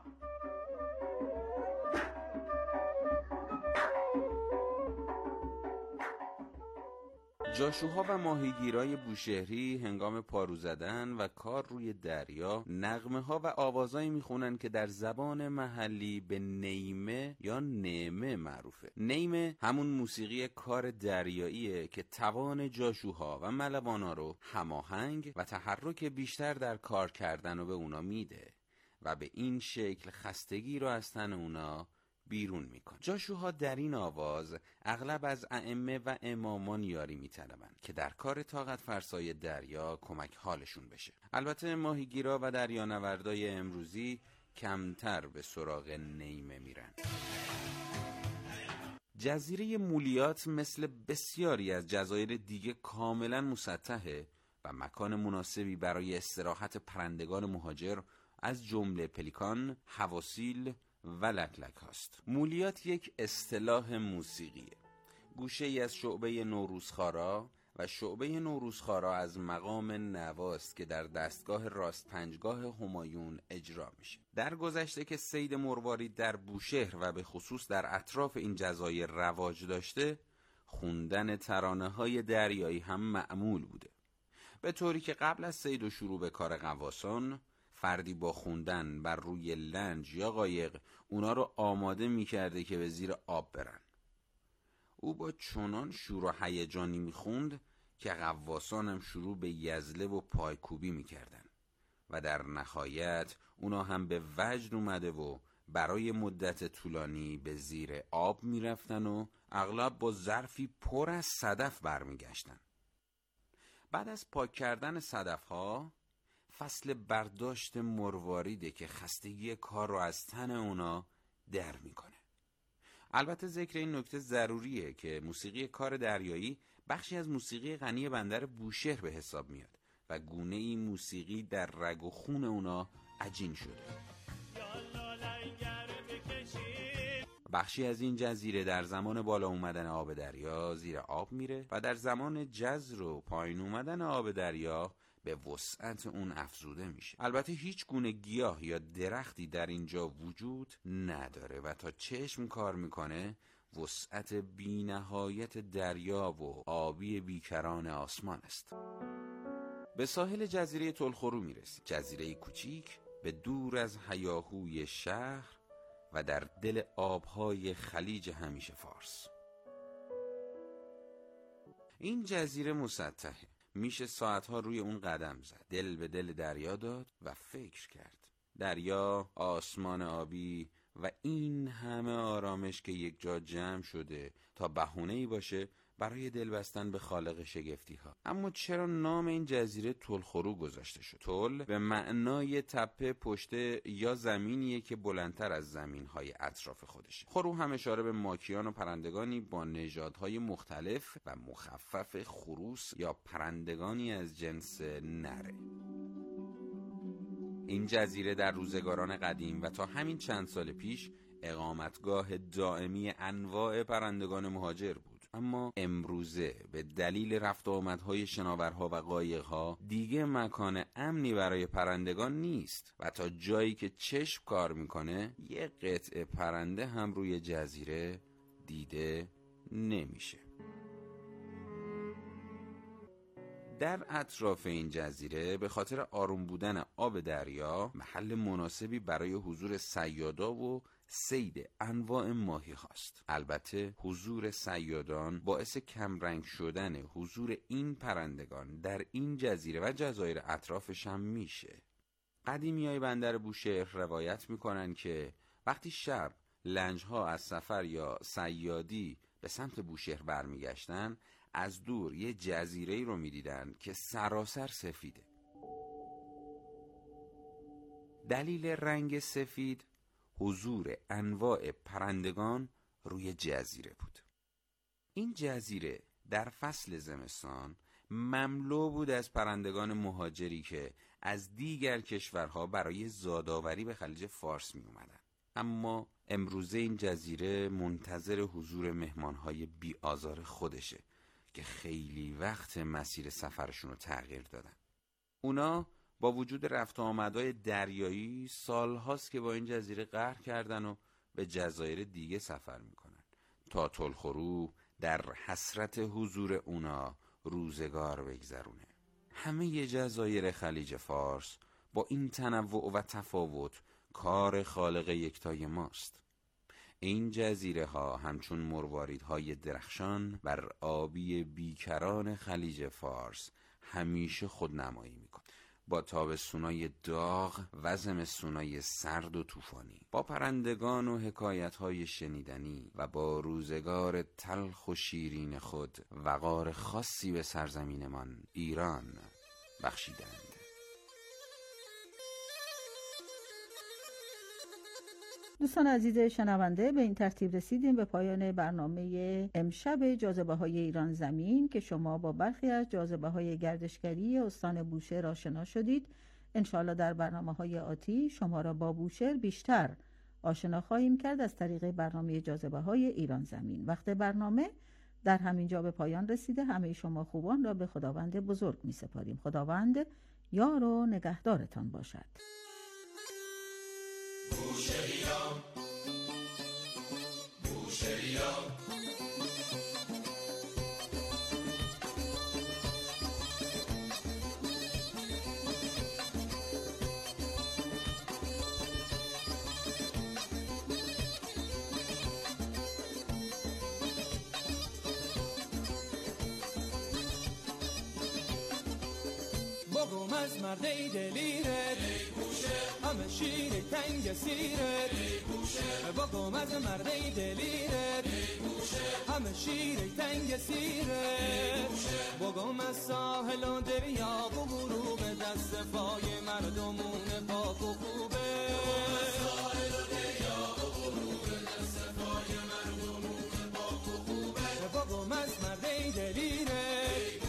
O: جاشوها و ماهیگیرای بوشهری هنگام پارو زدن و کار روی دریا نغمه ها و آوازایی میخونن که در زبان محلی به نیمه یا نعمه معروفه. نیمه همون موسیقی کار دریاییه که توان جاشوها و ملوانا رو هماهنگ و تحرک بیشتر در کار کردن و به اونا میده و به این شکل خستگی رو از تن اونا بیرون میکن. جاشوها در این آواز اغلب از ائمه و امامان یاری میطلبن که در کار طاقت فرسای دریا کمک حالشون بشه. البته ماهیگیرا و دریانوردای امروزی کمتر به سراغ نیمه میرن. جزیره مولیات مثل بسیاری از جزایر دیگه کاملا مسطحه و مکان مناسبی برای استراحت پرندگان مهاجر از جمله پلیکان، حواسیل و لکلک هاست. مولیات یک اصطلاح موسیقیه، گوشه ای از شعبه نوروزخوارا و شعبه نوروزخوارا از مقام نواست که در دستگاه راست پنجگاه همایون اجرا میشه. در گذشته که صید مروارید در بوشهر و به خصوص در اطراف این جزایر رواج داشته، خوندن ترانه های دریایی هم معمول بوده، به طوری که قبل از صید و شروع به کار غواصان فردی با خوندن بر روی لنج یا قایق اونا رو آماده میکرده که به زیر آب برن. او با چنان شور و هیجانی میخوند که غواصان هم شروع به یزله و پایکوبی میکردن و در نهایت اونا هم به وجد اومده و برای مدت طولانی به زیر آب میرفتن و اغلب با ظرفی پر از صدف برمیگشتن. بعد از پاک کردن صدف ها فصل برداشت مرواریده که خستگی کار رو از تن اونا در میکنه. البته ذکر این نکته ضروریه که موسیقی کار دریایی بخشی از موسیقی غنی بندر بوشهر به حساب میاد و گونه این موسیقی در رگ و خون اونا عجین شده. بخشی از این جزیره در زمان بالا اومدن آب دریا زیر آب میره و در زمان جزر و پایین اومدن آب دریا به وسعت اون افزوده میشه. البته هیچ گونه گیاه یا درختی در اینجا وجود نداره و تا چشم کار میکنه وسعت بی نهایت دریا و آبی بیکران آسمان است. به ساحل جزیره تلخورو میرسیم. جزیره کوچیک به دور از هیاهوی شهر و در دل آبهای خلیج همیشه فارس. این جزیره مسطحه، میشه ساعتها روی اون قدم زد، دل به دل دریا داد و فکر کرد. دریا، آسمان آبی و این همه آرامش که یک جا جمع شده تا بهونه‌ای باشه برای دل بستن به خالق شگفتی ها. اما چرا نام این جزیره تلخرو گذاشته شد؟ تل به معنای تپه، پشته یا زمینیه که بلندتر از زمینهای اطراف خودشه. خرو هم اشاره به ماکیان و پرندگانی با نژادهای مختلف و مخفف خروس یا پرندگانی از جنس نره. این جزیره در روزگاران قدیم و تا همین چند سال پیش اقامتگاه دائمی انواع پرندگان مهاجر بود. اما امروزه به دلیل رفت و آمدهای شناورها و قایقها دیگه مکان امنی برای پرندگان نیست و تا جایی که چشم کار میکنه یه قطعه پرنده هم روی جزیره دیده نمیشه. در اطراف این جزیره به خاطر آروم بودن آب دریا محل مناسبی برای حضور صیادا و صید انواع ماهی هاست. البته حضور صیادان باعث کمرنگ شدن حضور این پرندگان در این جزیره و جزایر اطرافش هم میشه. قدیمیای بندر بوشهر روایت میکنن که وقتی شب لنج‌ها از سفر یا صیادی به سمت بوشهر برمیگشتن، از دور یه جزیره‌ای رو می‌دیدن که سراسر سفیده. دلیل رنگ سفید حضور انواع پرندگان روی جزیره بود. این جزیره در فصل زمستان مملو بود از پرندگان مهاجری که از دیگر کشورها برای زادآوری به خلیج فارس می اومدن. اما امروزه این جزیره منتظر حضور مهمانهای بی آزار خودشه که خیلی وقت مسیر سفرشون رو تغییر دادن. اونا با وجود رفت و آمدهای دریایی سالهاست که با این جزیره قهر کردن و به جزایر دیگه سفر میکنن تا تلخرو در حسرت حضور اونا روزگار بگذرونه. همه جزایر خلیج فارس با این تنوع و تفاوت کار خالق یکتای ماست. این جزیره ها همچون مرواریدهای درخشان بر آبی بیکران خلیج فارس همیشه خودنمایی میکن، با تابستونای داغ و زمستونای سرد و طوفانی، با پرندگان و حکایت‌های شنیدنی و با روزگار تلخ و شیرین خود وقار خاصی به سرزمینمان ایران بخشیدند.
M: دوستان عزیز شنونده، به این ترتیب رسیدیم به پایان برنامه امشب جاذبه‌های ایران زمین که شما با برخی از جاذبه‌های گردشگری استان بوشهر آشنا شدید. انشاءالله در برنامه‌های آتی شما را با بوشهر بیشتر آشنا خواهیم کرد از طریق برنامه جاذبه‌های ایران زمین. وقت برنامه در همین جا به پایان رسیده. همه شما خوبان را به خداوند بزرگ می‌سپاریم. خداوند یار و نگهدارتان باشد.
P: بوشهریان بوشهریان
Q: بگم از مرده دلیرت همه شیر تنگ سیرت بگم از مرده دلیرت همه شیر تنگ سیرت بگم از ساحل و دریا و غروب دست پای مردمون پاک و خوبه ساحل و دریا و غروب دست پای مردمون پاک و خوبه بگم از مرده دلیرت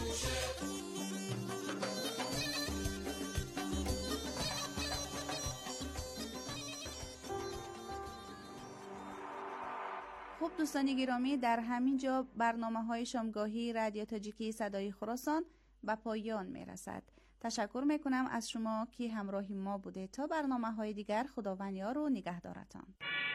B: خب دوستان گرامی، در همین جا برنامه‌های شامگاهی رادیو تاجیکی صدای خراسان به پایان میرسد. تشکر میکنم از شما که همراه ما بوده. تا برنامه‌های دیگر، خداوند یار و نگهدارتان.